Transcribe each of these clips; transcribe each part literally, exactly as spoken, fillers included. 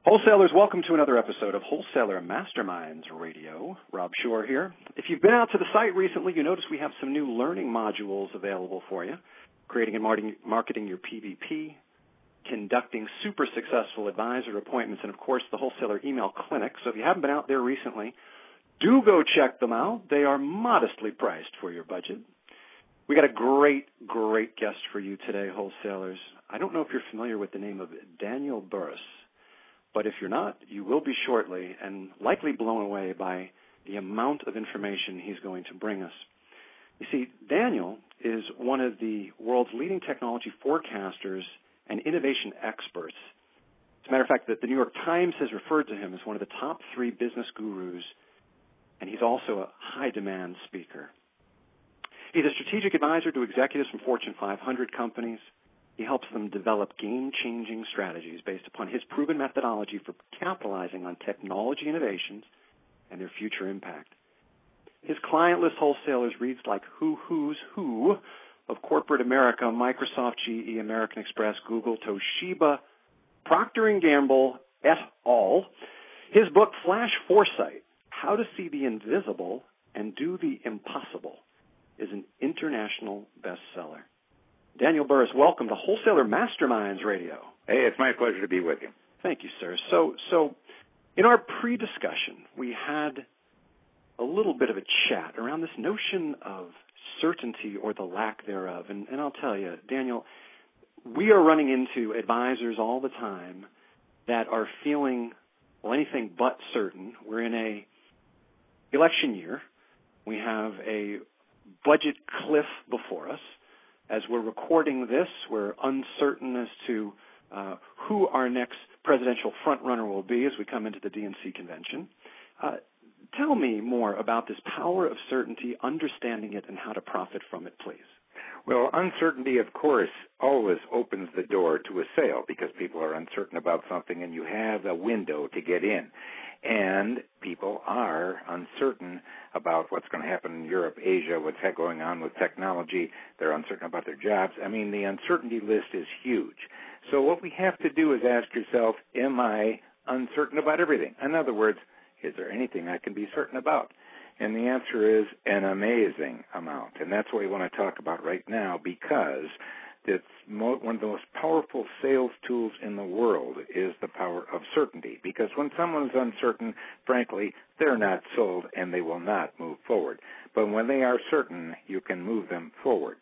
Wholesalers, welcome to another episode of Wholesaler Masterminds Radio. Rob Shore here. If you've been out to the site recently, you notice we have some new learning modules available for you. Creating and marketing your P V P, conducting super successful advisor appointments, and, of course, the Wholesaler Email Clinic. So if you haven't been out there recently, do go check them out. They are modestly priced for your budget. We got a great, great guest for you today, wholesalers. I don't know if you're familiar with the name of Daniel Burrus. But if you're not, you will be shortly and likely blown away by the amount of information he's going to bring us. You see, Daniel is one of the world's leading technology forecasters and innovation experts. As a matter of fact, the New York Times has referred to him as one of the top three business gurus, and he's also a high-demand speaker. He's a strategic advisor to executives from Fortune five hundred companies. He helps them develop game-changing strategies based upon his proven methodology for capitalizing on technology innovations and their future impact. His client list wholesalers reads like who who's who of corporate America: Microsoft, G E, American Express, Google, Toshiba, Procter and Gamble, et al. His book, Flash Foresight: How to See the Invisible and Do the Impossible, is an international bestseller. Daniel Burrus, welcome to Wholesaler Masterminds Radio. Hey, it's my pleasure to be with you. Thank you, sir. So, so in our pre-discussion, we had a little bit of a chat around this notion of certainty or the lack thereof. And, and I'll tell you, Daniel, we are running into advisors all the time that are feeling, well, anything but certain. We're in a election year. We have a budget cliff before us. As we're recording this, we're uncertain as to uh, who our next presidential frontrunner will be as we come into the D N C convention. Uh, tell me more about this power of certainty, understanding it, and how to profit from it, please. Well, uncertainty, of course, always opens the door to a sale because people are uncertain about something and you have a window to get in. And people are uncertain about what's going to happen in Europe, Asia, what's going on with technology. They're uncertain about their jobs. I mean, the uncertainty list is huge. So what we have to do is ask yourself, am I uncertain about everything? In other words, is there anything I can be certain about? And the answer is an amazing amount. And that's what we want to talk about right now because it's one of the most powerful sales tools in the world is the power of certainty. Because when someone's uncertain, frankly, they're not sold and they will not move forward. But when they are certain, you can move them forward.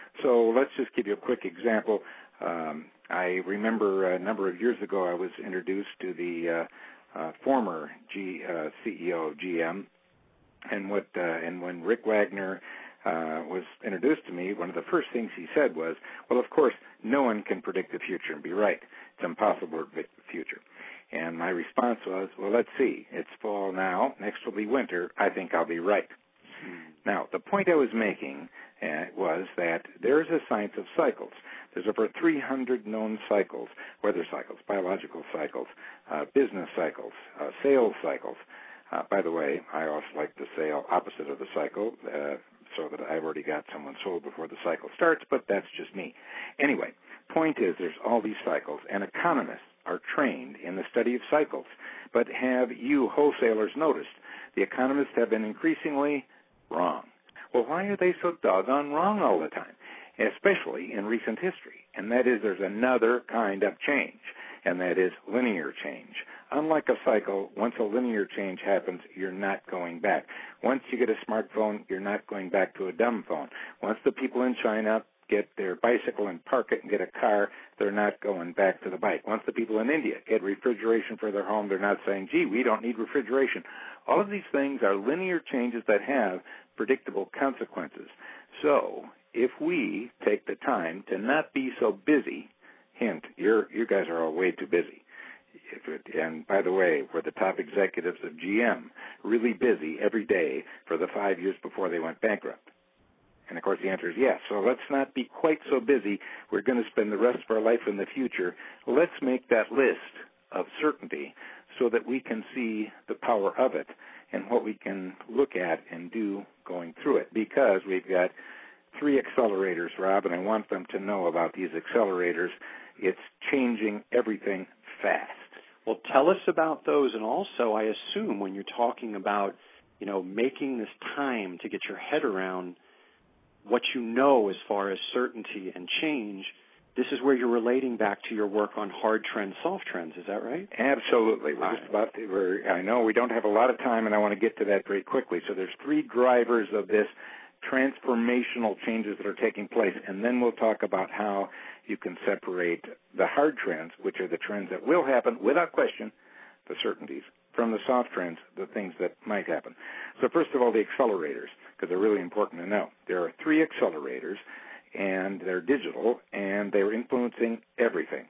So let's just give you a quick example. Um, I remember a number of years ago I was introduced to the uh, uh, former G, uh, C E O of G M, and what uh, and when Rick Wagner Uh, was introduced to me, one of the first things he said was, well, of course, no one can predict the future and be right. It's impossible to predict the future. And my response was, well, let's see. It's fall now. Next will be winter. I think I'll be right. Hmm. Now, the point I was making uh, was that there is a science of cycles. There's over three hundred known cycles, weather cycles, biological cycles, uh, business cycles, uh, sales cycles. Uh, by the way, I also like to say opposite of the cycle, uh, so that I've already got someone sold before the cycle starts, but that's just me. Anyway, point is there's all these cycles, and economists are trained in the study of cycles. But have you wholesalers noticed the economists have been increasingly wrong? Well, why are they so doggone wrong all the time, especially in recent history? And that is there's another kind of change, and that is linear change. Unlike a cycle, once a linear change happens, you're not going back. Once you get a smartphone, you're not going back to a dumb phone. Once the people in China get their bicycle and park it and get a car, they're not going back to the bike. Once the people in India get refrigeration for their home, they're not saying, gee, we don't need refrigeration. All of these things are linear changes that have predictable consequences. So if we take the time to not be so busy, hint, you're, you guys are all way too busy. And by the way, we're the top executives of G M, really busy every day for the five years before they went bankrupt. And, of course, the answer is yes. So let's not be quite so busy. We're going to spend the rest of our life in the future. Let's make that list of certainty so that we can see the power of it and what we can look at and do going through it. Because we've got three accelerators, Rob, and I want them to know about these accelerators. It's changing everything fast. Well, tell us about those, and also I assume when you're talking about, you know, making this time to get your head around what you know as far as certainty and change, this is where you're relating back to your work on hard trends, soft trends. Is that right? Absolutely. We're just about to, we're, I know we don't have a lot of time, and I want to get to that very quickly. So there's three drivers of this transformational changes that are taking place, and then we'll talk about how you can separate the hard trends, which are the trends that will happen without question, the certainties, from the soft trends, the things that might happen. So first of all, the accelerators, because they're really important to know. There are three accelerators, and they're digital, and they're influencing everything,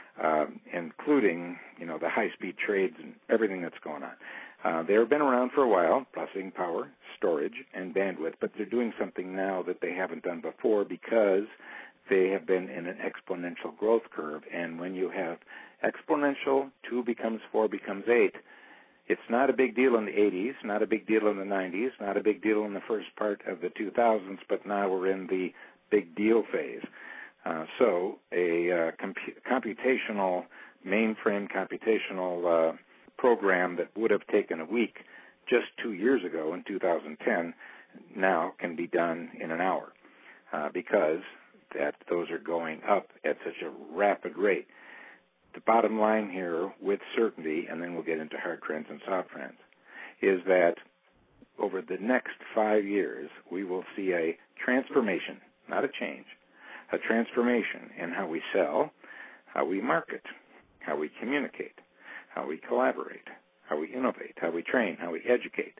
um, including, you know, the high-speed trades and everything that's going on. Uh, they've been around for a while, processing power, storage, and bandwidth, but they're doing something now that they haven't done before because they have been in an exponential growth curve. And when you have exponential, two becomes four becomes eight, it's not a big deal in the eighties, not a big deal in the nineties, not a big deal in the first part of the two thousands, but now we're in the big deal phase. Uh, so a uh, compu- computational, mainframe computational uh, program that would have taken a week just two years ago in two thousand ten now can be done in an hour uh, because that those are going up at such a rapid rate. The bottom line here with certainty, and then we'll get into hard trends and soft trends, is that over the next five years we will see a transformation, not a change, a transformation in how we sell, how we market, how we communicate, how we collaborate, how we innovate, how we train, how we educate.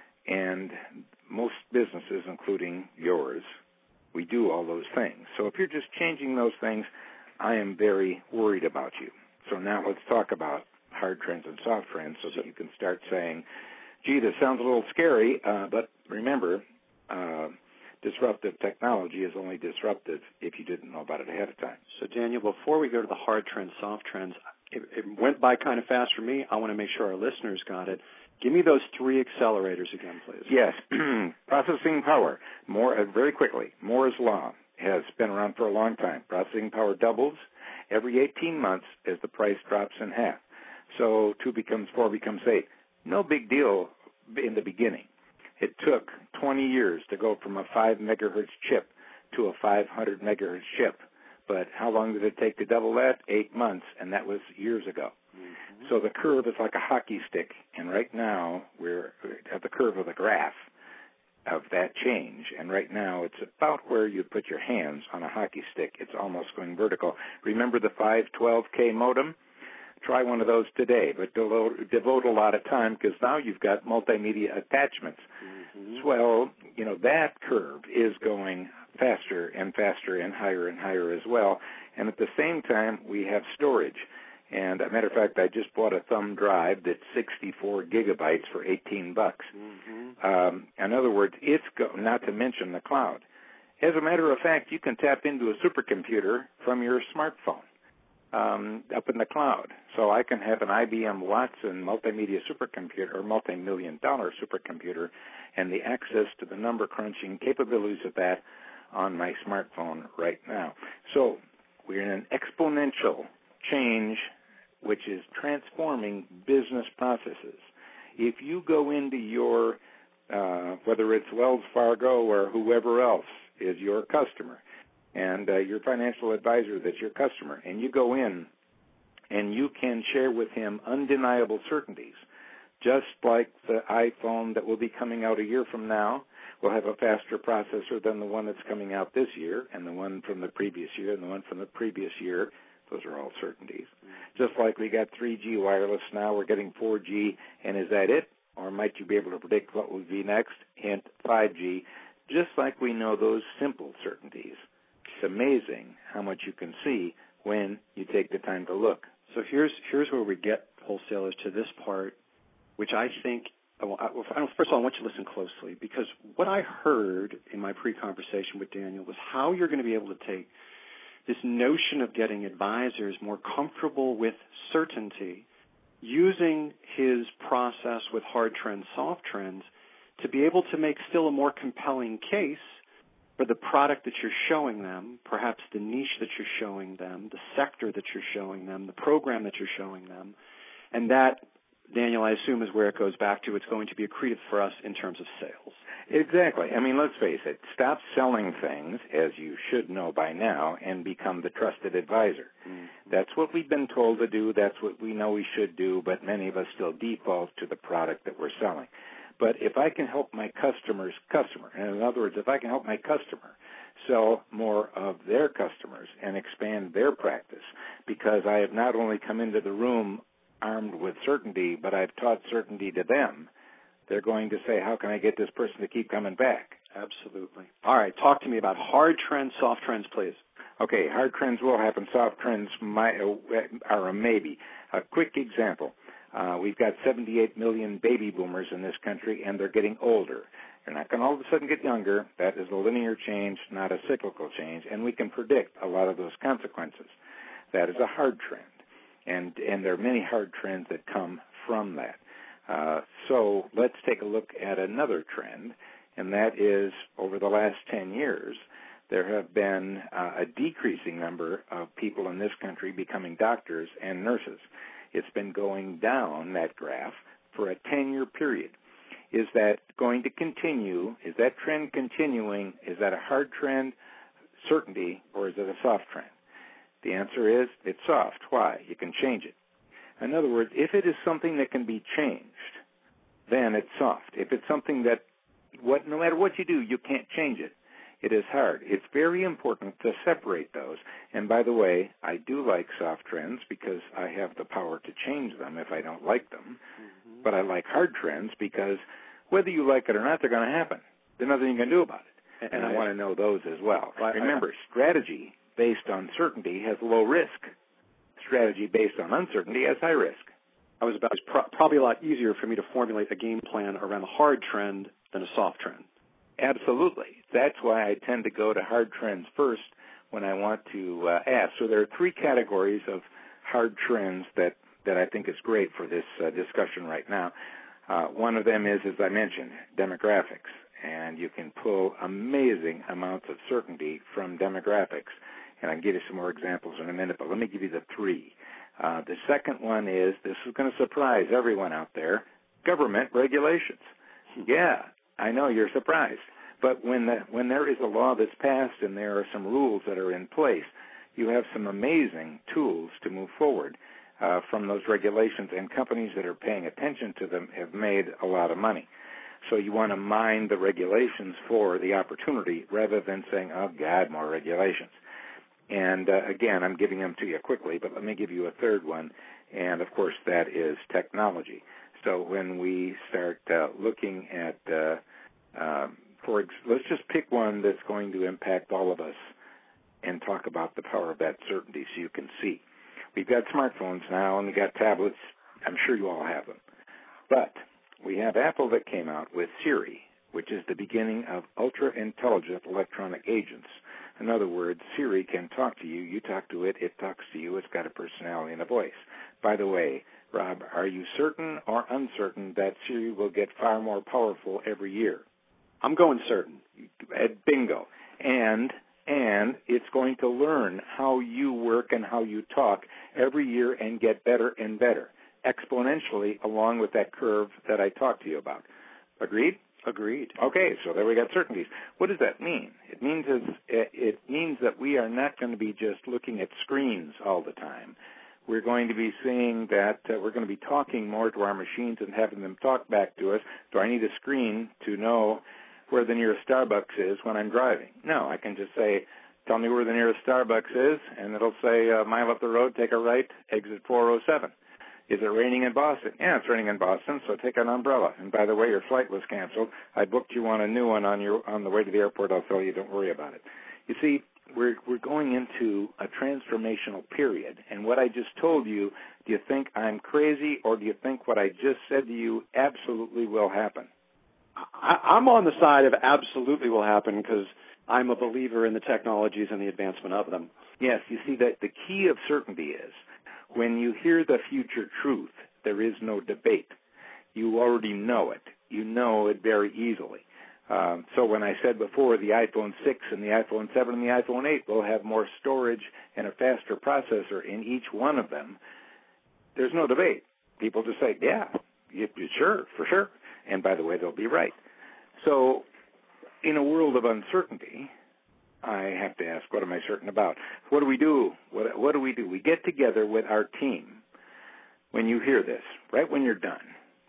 And most businesses, including yours, we do all those things. So if you're just changing those things, I am very worried about you. So now let's talk about hard trends and soft trends so that you can start saying, gee, this sounds a little scary, uh, but remember, uh, disruptive technology is only disruptive if you didn't know about it ahead of time. So, Daniel, before we go to the hard trends, soft trends, it, it went by kind of fast for me. I want to make sure our listeners got it. Give me those three accelerators again, please. Yes. Processing power. More uh, very quickly. Moore's Law has been around for a long time. Processing power doubles every eighteen months as the price drops in half. So two becomes four becomes eight. No big deal in the beginning. It took twenty years to go from a five megahertz chip to a five hundred megahertz chip. But how long did it take to double that? Eight months, and that was years ago. Mm-hmm. So the curve is like a hockey stick, and right now we're at the curve of the graph of that change, and right now it's about where you put your hands on a hockey stick. It's almost going vertical. Remember the five twelve K modem? Try one of those today, but devote a lot of time because now you've got multimedia attachments. Mm-hmm. Well, you know, that curve is going faster and faster and higher and higher as well. And at the same time, we have storage. And as a matter of fact, I just bought a thumb drive that's sixty-four gigabytes for eighteen bucks. Mm-hmm. Um, in other words, it's go- not to mention the cloud. As a matter of fact, you can tap into a supercomputer from your smartphone um, up in the cloud. So I can have an I B M Watson multimedia supercomputer or multi-million dollar supercomputer and the access to the number crunching capabilities of that on my smartphone right now. So we're in an exponential change which is transforming business processes. If you go into your, uh, whether it's Wells Fargo or whoever else is your customer, and uh, your financial advisor that's your customer, and you go in and you can share with him undeniable certainties, just like the iPhone that will be coming out a year from now will have a faster processor than the one that's coming out this year, and the one from the previous year, and the one from the previous year. Those are all certainties. Mm-hmm. Just like we got three G wireless, now we're getting four G, and is that it? Or might you be able to predict what will be next? Hint, five G. Just like we know those simple certainties. It's amazing how much you can see when you take the time to look. So here's here's where we get wholesalers to this part, which I think, well, first of all, I want you to listen closely, because what I heard in my pre-conversation with Daniel was how you're going to be able to take this notion of getting advisors more comfortable with certainty, using his process with hard trends, soft trends, to be able to make still a more compelling case for the product that you're showing them, perhaps the niche that you're showing them, the sector that you're showing them, the program that you're showing them, And that, Daniel, I assume is where it goes back to. It's going to be accretive for us in terms of sales. Exactly. I mean, let's face it. Stop selling things, as you should know by now, and become the trusted advisor. Mm-hmm. That's what we've been told to do. That's what we know we should do, but many of us still default to the product that we're selling. But if I can help my customer's customer, and in other words, if I can help my customer sell more of their customers and expand their practice, because I have not only come into the room armed with certainty, but I've taught certainty to them, they're going to say, how can I get this person to keep coming back? Absolutely. All right, talk to me about hard trends, soft trends, please. Okay, hard trends will happen. Soft trends might, are a maybe. A quick example. Uh, we've got seventy-eight million baby boomers in this country, and they're getting older. They're not going to all of a sudden get younger. That is a linear change, not a cyclical change, and we can predict a lot of those consequences. That is a hard trend, and, and there are many hard trends that come from that. Uh, so let's take a look at another trend, and that is over the last ten years, there have been uh, a decreasing number of people in this country becoming doctors and nurses. It's been going down, that graph, for a ten-year period. Is that going to continue? Is that trend continuing? Is that a hard trend, certainty, or is it a soft trend? The answer is it's soft. Why? You can change it. In other words, if it is something that can be changed, then it's soft. If it's something that, what, no matter what you do, you can't change it, it is hard. It's very important to separate those. And by the way, I do like soft trends because I have the power to change them if I don't like them. Mm-hmm. But I like hard trends because whether you like it or not, they're going to happen. There's nothing you can do about it. And, and I, I want to know those as well. I, Remember, I, strategy based on certainty has low risk. Strategy based on uncertainty has high risk. I was about, it's pro- probably a lot easier for me to formulate a game plan around a hard trend than a soft trend. Absolutely. That's why I tend to go to hard trends first when I want to uh, ask. So there are three categories of hard trends that, that I think is great for this uh, discussion right now. Uh, one of them is, as I mentioned, demographics. And you can pull amazing amounts of certainty from demographics. And I can give you some more examples in a minute, but let me give you the three. Uh, the second one is, this is going to surprise everyone out there, government regulations. Yeah, I know you're surprised. But when the, when there is a law that's passed and there are some rules that are in place, you have some amazing tools to move forward uh, from those regulations, and companies that are paying attention to them have made a lot of money. So you want to mine the regulations for the opportunity rather than saying, oh, God, more regulations. And, uh, again, I'm giving them to you quickly, but let me give you a third one, and, of course, that is technology. So when we start uh, looking at, uh, um, for ex- let's just pick one that's going to impact all of us and talk about the power of that certainty so you can see. We've got smartphones now, and we've got tablets. I'm sure you all have them. But we have Apple that came out with Siri, which is the beginning of ultra-intelligent electronic agents. In other words, Siri can talk to you, you talk to it, it talks to you, it's got a personality and a voice. By the way, Rob, are you certain or uncertain that Siri will get far more powerful every year? I'm going certain. Bingo. And and it's going to learn how you work and how you talk every year and get better and better, exponentially along with that curve that I talked to you about. Agreed? Agreed. Okay, so there we got certainties. What does that mean? It means is, it means that we are not going to be just looking at screens all the time. We're going to be seeing that uh, we're going to be talking more to our machines and having them talk back to us. Do I need a screen to know where the nearest Starbucks is when I'm driving? No, I can just say, tell me where the nearest Starbucks is, and it'll say, a mile up the road, take a right, exit four oh seven. Is it raining in Boston? Yeah, it's raining in Boston, so take an umbrella. And by the way, your flight was canceled. I booked you on a new one on your on the way to the airport. I'll tell you, don't worry about it. You see, we're we're going into a transformational period. And what I just told you, do you think I'm crazy, or do you think what I just said to you absolutely will happen? I, I'm on the side of absolutely will happen because I'm a believer in the technologies and the advancement of them. Yes, you see, that the key of certainty is, when you hear the future truth, there is no debate. You already know it. You know it very easily. Um, so when I said before the iPhone six and the iPhone seven and the iPhone eight will have more storage and a faster processor in each one of them, there's no debate. people just say, yeah, you, sure, for sure. And by the way, they'll be right. So in a world of uncertainty, I have to ask, what am I certain about? What do we do? What, what do we do? We get together with our team when you hear this, right when you're done,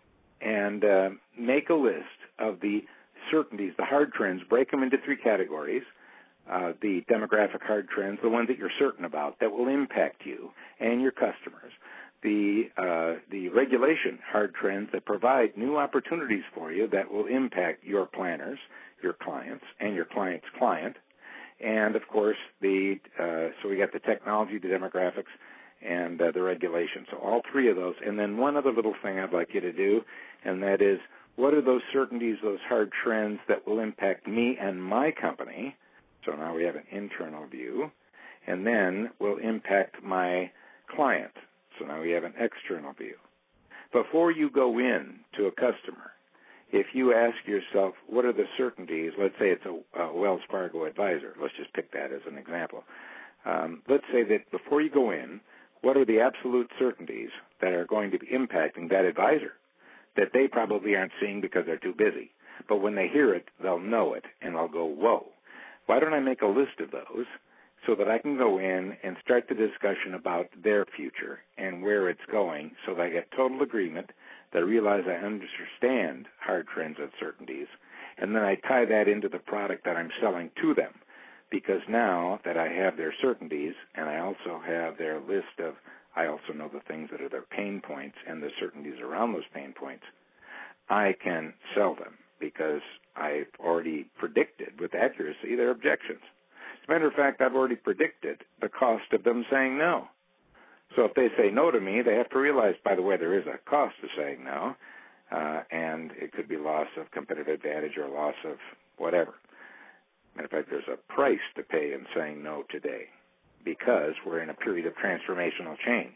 and uh, make a list of the certainties, the hard trends, break them into three categories. Uh, the demographic hard trends, the ones that you're certain about that will impact you and your customers. The uh, the regulation hard trends that provide new opportunities for you that will impact your planners, your clients, and your client's client. And, of course, the uh, so we got the technology, the demographics, and uh, the regulation. So all three of those. And then one other little thing I'd like you to do, and that is, what are those certainties, those hard trends that will impact me and my company? So now we have an internal view, and then will impact my client. So now we have an external view. Before you go in to a customer, if you ask yourself, what are the certainties, let's say it's a, a Wells Fargo advisor. Let's just pick that as an example. Um, let's say that before you go in, what are the absolute certainties that are going to be impacting that advisor that they probably aren't seeing because they're too busy? But when they hear it, they'll know it, and they'll go, whoa. Why don't I make a list of those so that I can go in and start the discussion about their future and where it's going so that I get total agreement, that I realize I understand hard trends and certainties, and then I tie that into the product that I'm selling to them. Because now that I have their certainties and I also have their list of, I also know the things that are their pain points and the certainties around those pain points, I can sell them because I've already predicted with accuracy their objections. As a matter of fact, I've already predicted the cost of them saying no. So if they say no to me, they have to realize, by the way, there is a cost to saying no, uh, and it could be loss of competitive advantage or loss of whatever. Matter of fact, there's a price to pay in saying no today because we're in a period of transformational change.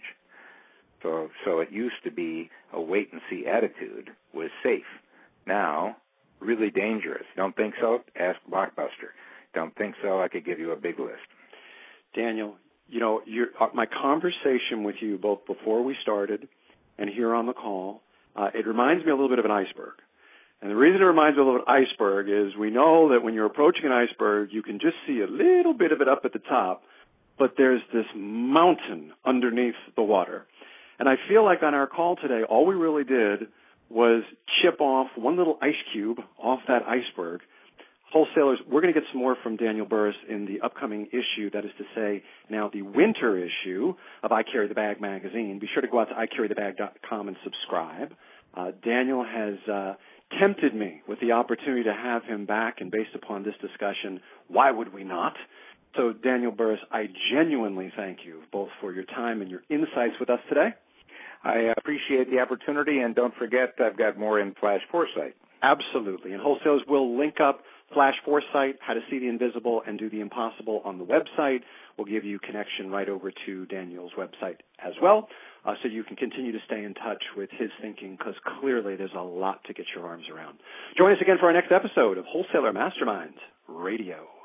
So, so it used to be a wait-and-see attitude was safe. Now, really dangerous. Don't think so? Ask Blockbuster. Don't think so? I could give you a big list. Daniel, you know, your, uh, my conversation with you both before we started and here on the call, uh, it reminds me a little bit of an iceberg. And the reason it reminds me a little bit of an iceberg is we know that when you're approaching an iceberg, you can just see a little bit of it up at the top, but there's this mountain underneath the water. And I feel like on our call today, all we really did was chip off one little ice cube off that iceberg. Wholesalers, we're going to get some more from Daniel Burrus in the upcoming issue, that is to say, now the winter issue of I Carry the Bag magazine. Be sure to go out to I carry the bag dot com and subscribe. Uh, Daniel has uh, tempted me with the opportunity to have him back, and based upon this discussion, why would we not? So, Daniel Burrus, I genuinely thank you both for your time and your insights with us today. I appreciate the opportunity, and don't forget I've got more in Flash Foresight. Absolutely. And wholesalers will link up Flash Foresight, how to see the invisible and do the impossible on the website. We'll give you connection right over to Daniel's website as well, uh, so you can continue to stay in touch with his thinking, because clearly there's a lot to get your arms around. Join us again for our next episode of Wholesaler Masterminds Radio.